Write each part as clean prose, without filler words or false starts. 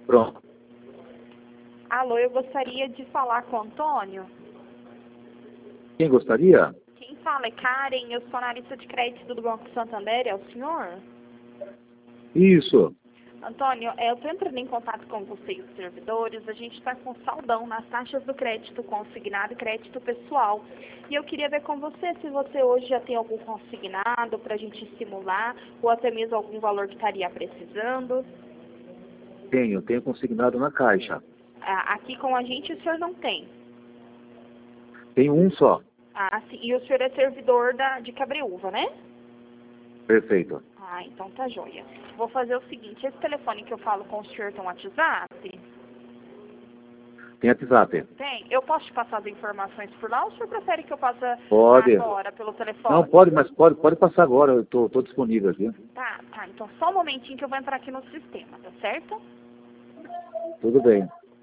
Pronto. Alô, eu gostaria de falar com o Antônio. Quem gostaria? Quem fala é Karen, eu sou analista de crédito do Banco Santander, é o senhor? Isso. Antônio, eu estou entrando em contato com você e os servidores, a gente está com saldão nas taxas do crédito consignado e crédito pessoal. E eu queria ver com você se você hoje já tem algum consignado para a gente simular, ou até mesmo algum valor que estaria precisando. Tenho consignado na Caixa. Aqui com a gente o senhor não tem. Tenho um só. Sim. E o senhor é servidor de Cabreúva, né? Perfeito. Então tá joia. Vou fazer o seguinte, esse telefone que eu falo com o senhor tem um WhatsApp? Tem WhatsApp? Tem. Eu posso te passar as informações por lá ou o senhor prefere que eu passe Pode. agora pelo telefone? Não, pode, mas pode passar agora. Eu tô disponível aqui. Tá. Então só um momentinho que eu vou entrar aqui no sistema, tá certo? Tudo bem.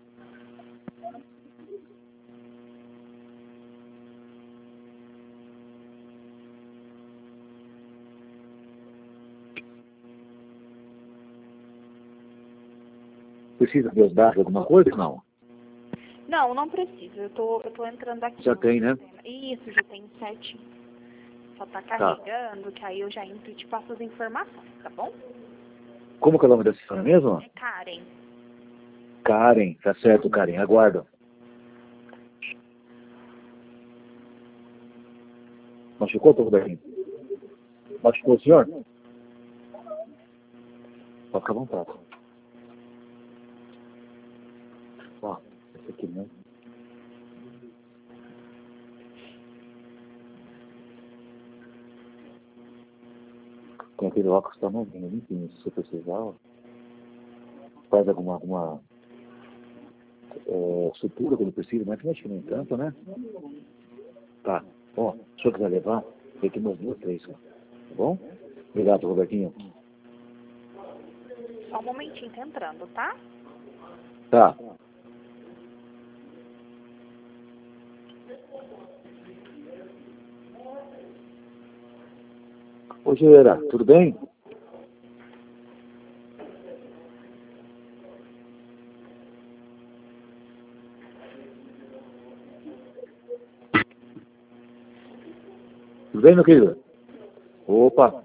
Precisa de meus dados, alguma coisa? Não. Não precisa. Eu tô entrando aqui. Já tem, né? Sistema. Isso, já tem certinho. Só tá carregando, que aí eu já entro e te passo as informações, tá bom? Como que é o nome da senhora mesmo? É Karen. Karen, tá certo, Karen. Aguardo. Machucou, doutor Robertinho? Machucou o senhor? Pode ficar à vontade. Ó, esse aqui, né? Com aquele óculos tá novinho, limpinho. Se você precisar, ó, faz alguma sutura quando precisa, mas acho que nem tanto, né? Tá. Ó, se o senhor quiser levar, tem aqui umas 2, 3, tá bom? Obrigado, Robertinho. Só um momentinho, tá entrando, tá? Tá. Ô, Gera, tudo bem? Tudo bem, meu querido? Opa.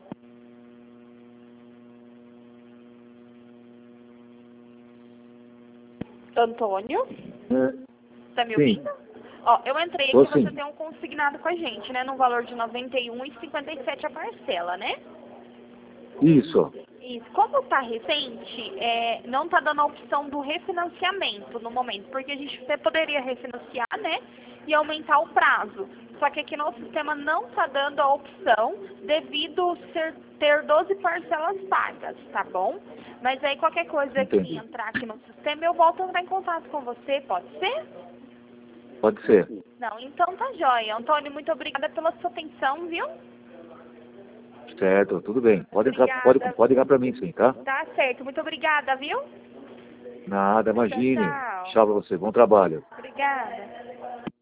Antônio? Tá me Sim. ouvindo? Ó, eu entrei aqui, Tô você sim. tem um consignado com a gente, né? No valor de R$ 91,57 a parcela, né? Isso. Isso. Como tá recente, não tá dando a opção do refinanciamento no momento, porque você poderia refinanciar, né? E aumentar o prazo. Só que aqui no sistema não tá dando a opção devido ter 12 parcelas pagas, tá bom? Mas aí qualquer coisa que Entendi. entrar aqui no sistema, eu volto a entrar em contato com você, pode ser? Pode ser. Não, então tá jóia. Antônio, muito obrigada pela sua atenção, viu? Certo, tudo bem. Pode entrar, Obrigada. pode ligar pra mim sim, tá? Tá certo, muito obrigada, viu? Nada, imagine. Tchau. Tchau pra você. Bom trabalho. Obrigada.